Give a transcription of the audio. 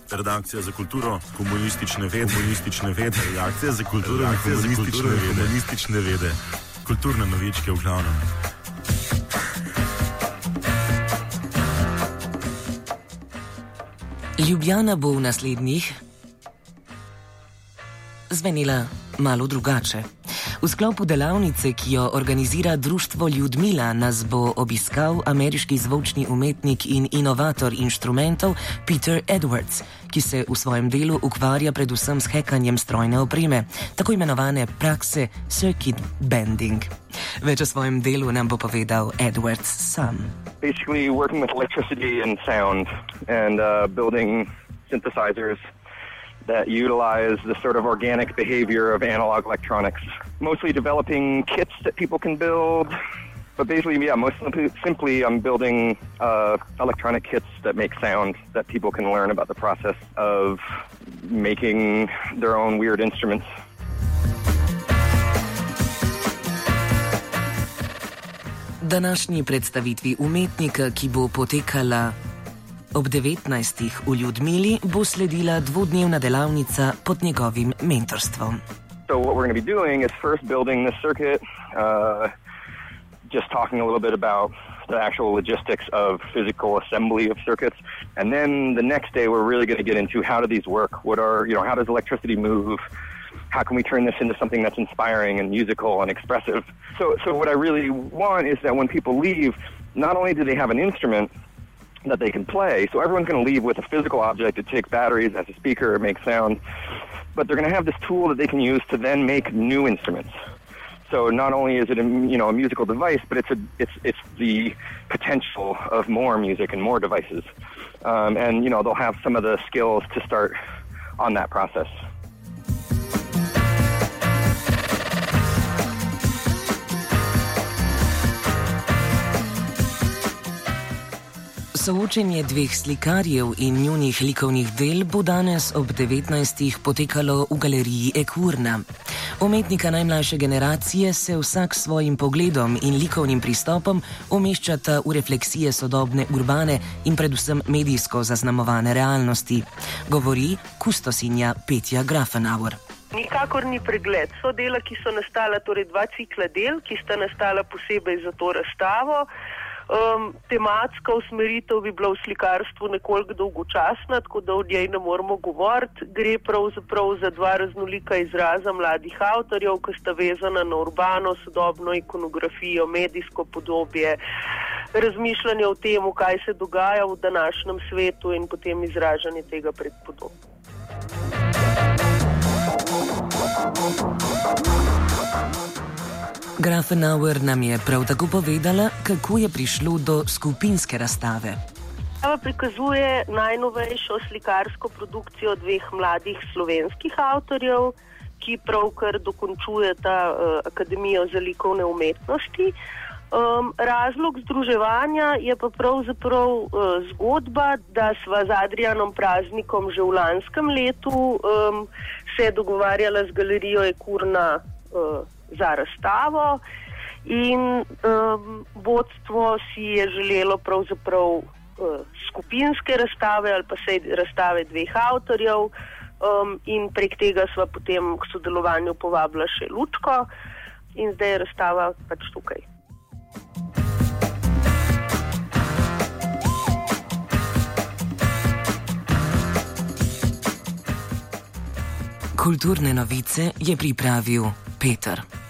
Redakcija za kulturo, komunistične vede, redakcija za kulturo, komunistične vede, kulturne novičke v glavnem. Ljubljana bo v naslednjih zvenela malo drugače. V sklopu delavnice, ki jo organizira Društvo Ljudmila, nas bo obiskal ameriški zvočni umetnik in inovator inštrumentov Peter Edwards, ki se v svojem delu ukvarja predvsem s hekanjem strojne opreme, tako imenovane prakse circuit bending. Več o svojem delu nam bo povedal Edwards sam. Basically working with electricity and sound and building synthesizers that utilize the sort of organic behavior of analog electronics. Mostly developing kits that people can build, but basically, most simply I'm building electronic kits that make sound that people can learn about the process of making their own weird instruments. Današnji predstavitvi umetnika, ki bo potekala ob 19. v Ljudmili, bo sledila dvodnevna delavnica pod njegovim mentorstvom. So what we're going to be doing is first building the circuit, just talking a little bit about the actual logistics of physical assembly of circuits, and then the next day we're really going to get into how do these work, how does electricity move, how can we turn this into something that's inspiring and musical and expressive. So what I really want is that when people leave, not only do they have an instrument that they can play, so everyone's going to leave with a physical object that takes batteries, has a speaker, makes sound, but they're going to have this tool that they can use to then make new instruments. So not only is it a musical device, but it's the potential of more music and more devices, and they'll have some of the skills to start on that process. Soočenje dveh slikarjev in njunih likovnih del bo danes ob 19. potekalo v galeriji Ekurna. Umetnika najmlajše generacije se vsak s svojim pogledom in likovnim pristopom umeščata v refleksije sodobne urbane in predvsem medijsko zaznamovane realnosti, govori kustosinja Petja Grafenauer. Nikakor ni pregled. So dela, ki so nastala, torej 2 cikla del, ki sta nastala posebej za to razstavo. Tematska usmeritev bi bila v slikarstvu nekoliko dolgočasna, tako da o njej ne moramo govoriti. Gre pravzaprav za 2 raznolika izraza mladih avtorjev, ki sta vezana na urbano, sodobno ikonografijo, medijsko podobje, razmišljanje o tem, kaj se dogaja v današnjem svetu in potem izražanje tega prek podob. Grafenauer nam je prav tako povedala, kako je prišlo do skupinske razstave. Razstava prikazuje najnovejšo slikarsko produkcijo 2 mladih slovenskih avtorjev, ki pravkar dokončujeta Akademijo za likovne umetnosti. Razlog združevanja je pa pravzaprav zgodba, da sva z Adrijanom Praznikom že v lanskem letu se dogovarjala z galerijo Ekurna za razstavo in vodstvo si je želelo pravzaprav skupinske razstave ali pa razstave 2 avtorjev in prek tega sva potem k sodelovanju povabila še Lučko in zdaj je razstava pač tukaj. Kulturne novice je pripravil Peter.